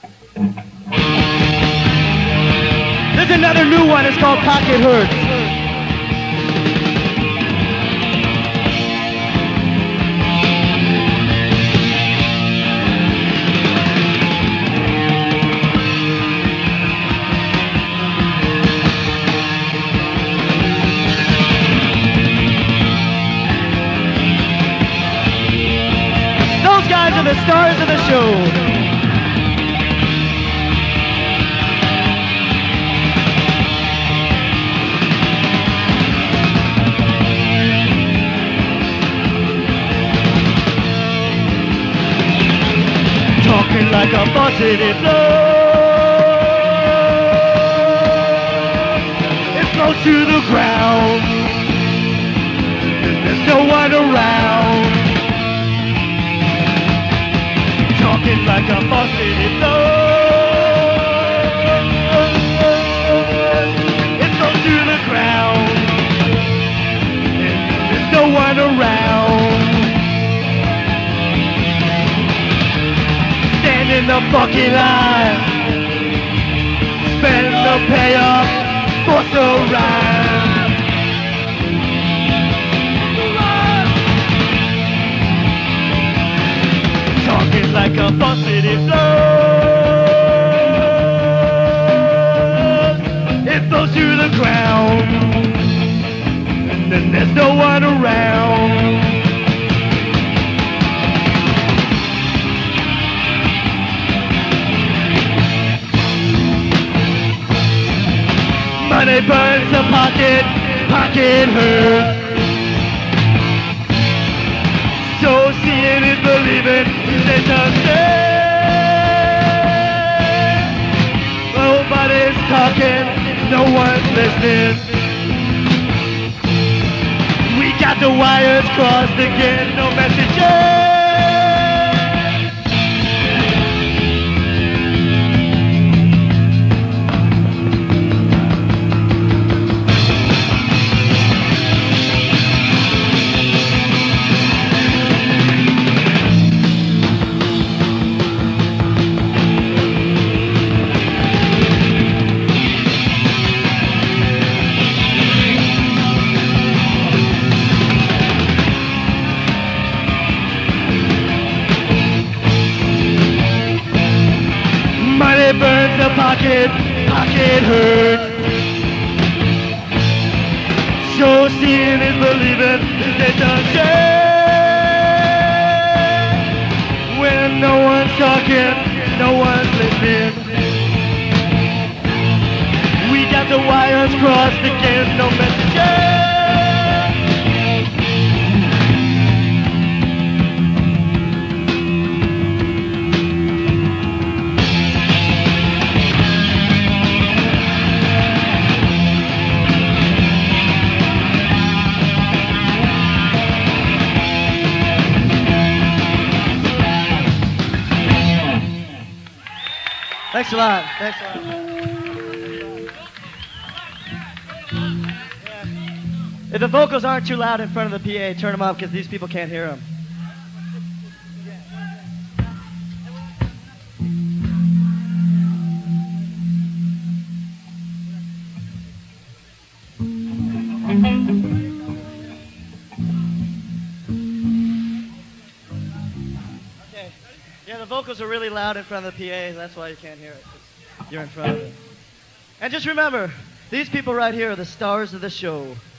There's another new one, it's called Pocket Hurts. Those guys are the stars of the show. Talking like a faucet, it flows. It flows to the ground. There's no one around. Talking like a faucet, it flows. It flows to the ground. There's no one around. In the fucking line, spend the payoff for the rhyme. Talking like a faucet, it flows. It flows to the ground, and then there's no one around. Money burns the pocket, pocket hurts. So seeing is believing, there's a say. Nobody's talking, no one's listening. We got the wires crossed again, no messages. Money burns the pocket, pocket hurts. So seeing is believing, they don't say. When no one's talking, no one's listening. We got the wires crossed again, no messages. Thanks a lot. Thanks a lot. If the vocals aren't too loud in front of the PA, turn them up because these people can't hear them. Okay. Yeah, the vocals are really loud in front of the PA. That's why you can't hear it. 'Cause you're in front of it. And just remember, these people right here are the stars of the show.